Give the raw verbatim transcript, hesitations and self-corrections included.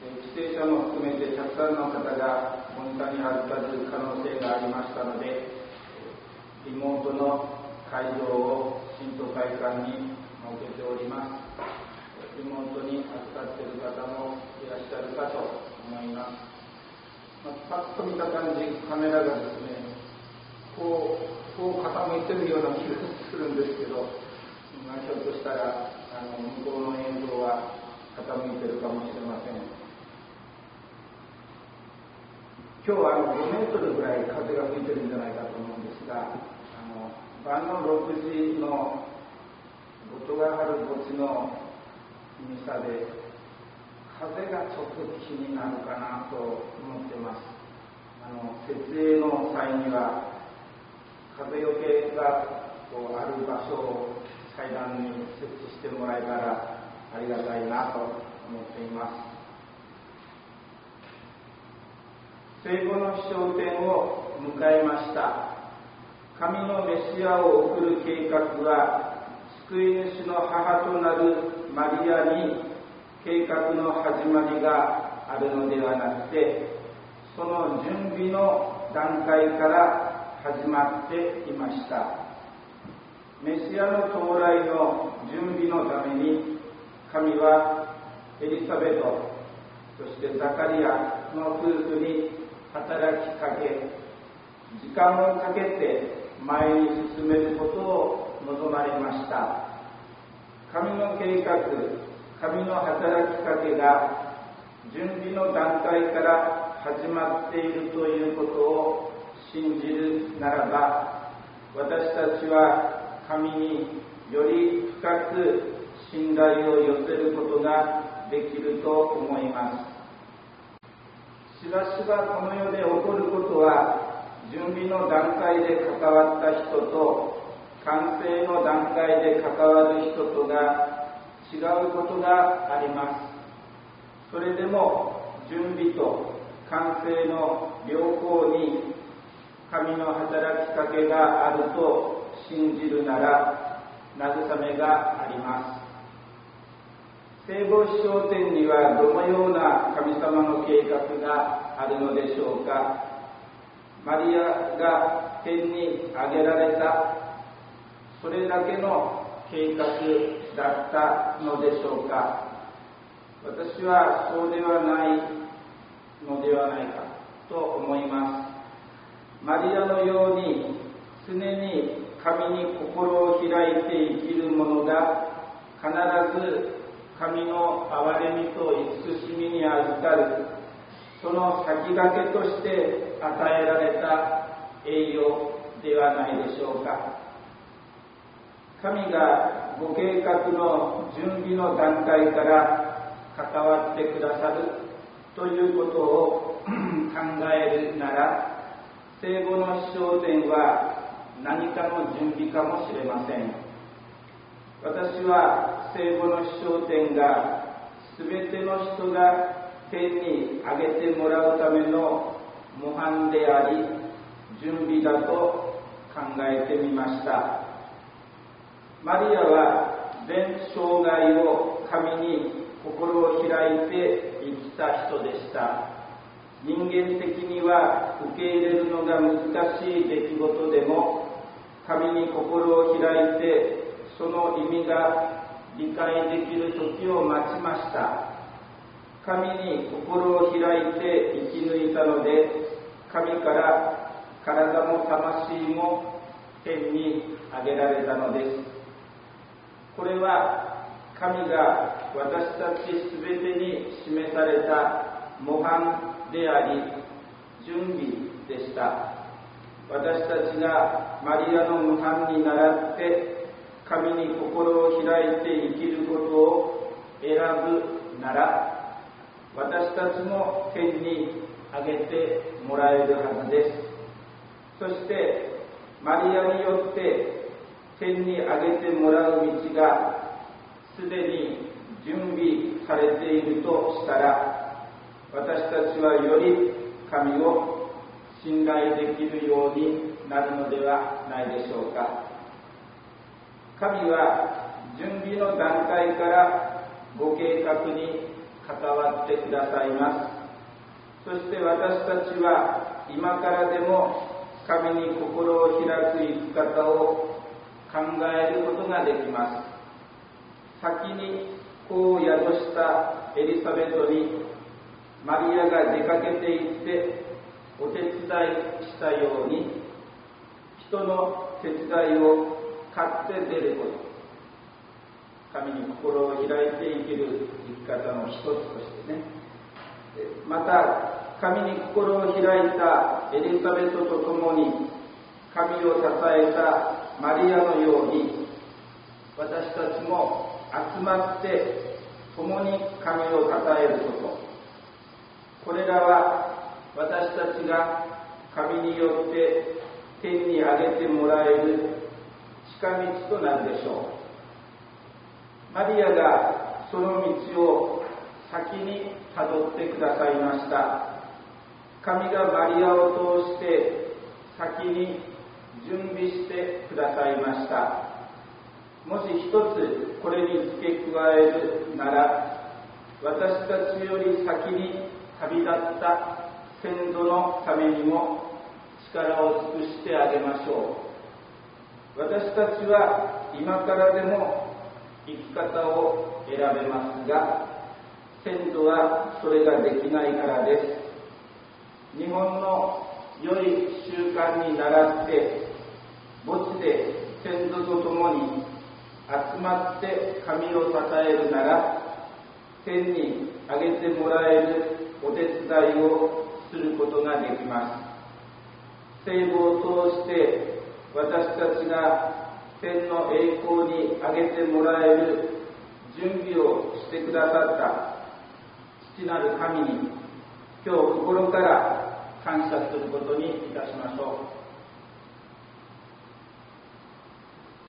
帰省者も含めてたくさんの方がモニターに預かる可能性がありましたので、リモートの会場を新都会館に設けております。リモートに預かっている方もいらっしゃるかと思います。まあ、パッと見た感じ、カメラがですね、こう、こう傾いてるような気がするんですけど、まあ、ひょっとしたらあの向こうの映像は傾いてるかもしれません。今日はあのごメートルぐらい風が吹いてるんじゃないかと思うんですが、あの晩のろくじの後戸ヶ原墓地のミサで風がちょっと気になるかなと思ってます。あの設営の際には風よけがこうある場所を祭壇に設置してもらえたらありがたいなと思っています。聖母の飛翔天を迎えました。神のメシアを送る計画は救い主の母となるマリアに計画の始まりがあるのではなくて、その準備の段階から始まっていました。メシアの到来の準備のために、神はエリザベト、そしてザカリアの夫婦に働きかけ、時間をかけて前に進めることを望まれました。神の計画、神の働きかけが準備の段階から始まっているということを信じるならば、私たちは神により深く信頼を寄せることができると思います。しばしばこの世で起こることは、準備の段階で関わった人と完成の段階で関わる人とが違うことがあります。それでも準備と完成の両方に神の働きかけがあると信じるなら慰めがあります。聖母飛翔天にはどのような神様の計画があるのでしょうか。マリアが天に上げられた、それだけの計画だったのでしょうか。私はそうではないのではないかと思います。マリアのように常に神に心を開いて生きる者が必ず神の憐れみと慈しみに預かる、その先駆けとして与えられた栄誉ではないでしょうか。神がご計画の準備の段階から関わってくださるということを考えるなら、聖母の飛翔天は何かの準備かもしれません。私は聖母の飛翔天がすべての人が天に上げてもらうための模範であり、準備だと考えてみました。マリアは全生涯を神に心を開いて生きた人でした。人間的には受け入れるのが難しい出来事でも、神に心を開いてその意味が理解できる時を待ちました。神に心を開いて生き抜いたので、神から体も魂も天に上げられたのです。これは神が私たちすべてに示された模範であり、準備でした。私たちがマリアの模範に倣って神に心を開いて生きることを選ぶなら、私たちも天に上げてもらえるはずです。そしてマリアによって天に上げてもらう道がすでに準備されているとしたら、私たちはより神を信頼できるようになるのではないでしょうか。神は準備の段階からご計画に関わってくださいます。そして私たちは今からでも神に心を開く生き方を考えることができます。先に子を宿したエリザベトにマリアが出かけていってお手伝いしたように、人の手伝いを買って出ること、神に心を開いて生きる生き方の一つとしてね。また神に心を開いたエリザベトと共に神を支えたマリアのように、私たちも集まって共に神を称えること、これらは私たちが神によって天に上げてもらえる近道となるでしょう。マリアがその道を先にたどってくださいました。神がマリアを通して先に準備してくださいました。もし一つこれに付け加えるなら、私たちより先に旅立った先祖のためにも力を尽くしてあげましょう。私たちは今からでも生き方を選べますが、先祖はそれができないからです。日本の良い習慣に倣って墓地で先祖と共に集まって神を称えるなら、天に上げてもらえるお手伝いをすることができます。聖母を通して私たちが天の栄光に上げてもらえる準備をしてくださった父なる神に今日心から感謝することにいたしましょう。